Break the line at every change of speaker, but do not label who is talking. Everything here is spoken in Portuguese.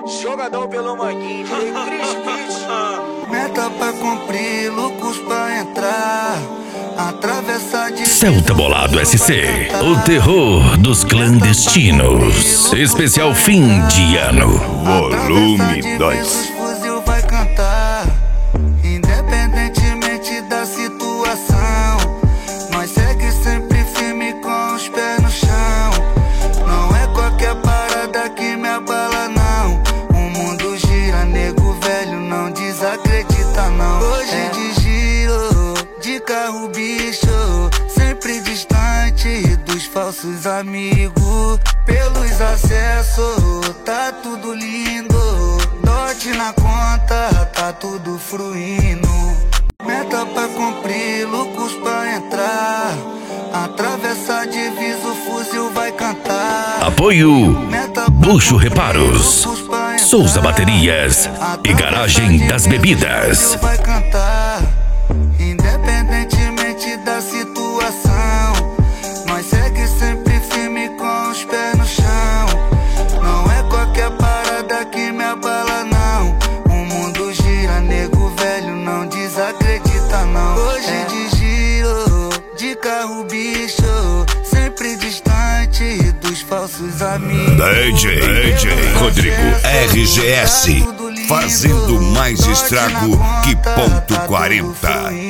Jogadão pelo manguinho, Cris Beats.
Meta pra cumprir, lucros pra entrar. Atravessar de
Celta Bolado SC, o terror dos clandestinos. Especial fim de ano.
Volume 2. Fuzil vai cantar. Independentemente da situação, nós segue sempre firme com os pés no chão. Não é qualquer parada que me abala, não. O mundo gira, nego velho, não desacredita, não. Hoje de giro, de carro bicho, sempre distante dos falsos amigos. Pelos acessos, tá tudo lindo. Dote na conta, tá tudo fluindo. Meta pra cumprir, lucros pra entrar. Atravessar divisa, o fuzil vai cantar.
Apoio Bucho Reparos, Souza Baterias e Garagem das Bebidas.
Vai cantar. Independentemente da situação, nós segue sempre firme com os pés no chão. Não é qualquer parada que me abala, não. O mundo gira, nego velho, não desacredita, não. Hoje de giro, de carro bicho, sempre distante dos falsos amigos.
DJ Rodrigo RGS, fazendo mais estrago que ponto 40.